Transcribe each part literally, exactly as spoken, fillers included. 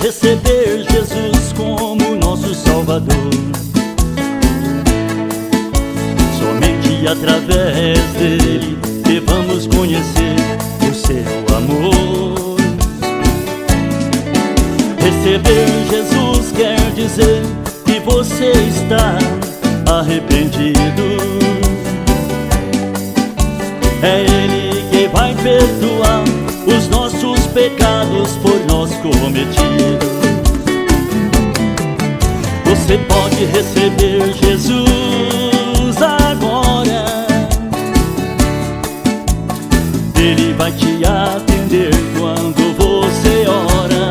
receber Jesus como nosso Salvador. Somente através dele que vamos conhecer o seu amor. Receber Jesus quer dizer que você está arrependido. É Ele que vai perdoar os nossos pecados por nós cometidos. Você pode receber Jesus agora. Ele vai te atender quando você ora.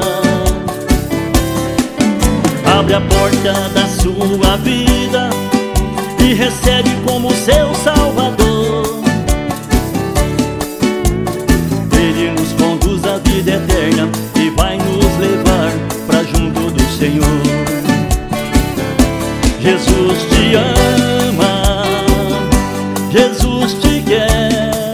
Abre a porta da sua vida e recebe como seu Salvador. Ele nos conduz à vida eterna e vai nos levar pra junto do Senhor. Jesus te ama, Jesus te quer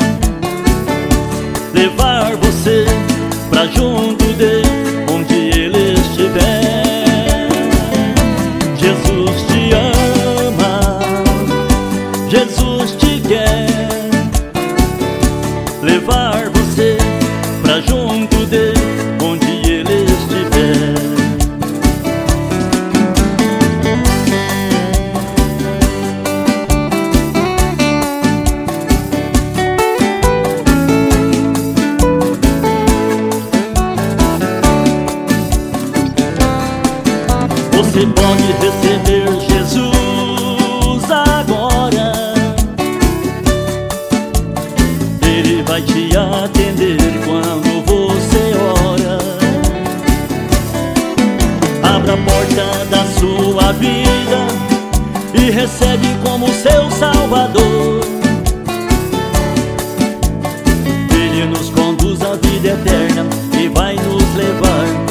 levar você pra junto dele, onde ele estiver. Jesus te ama, Jesus te quer levar você pra junto dele, onde ele estiver. Você pode receber Jesus agora. Ele vai te atender quando você ora. Abra a porta da sua vida e recebe como seu Salvador. Ele nos conduz à vida eterna e vai nos levar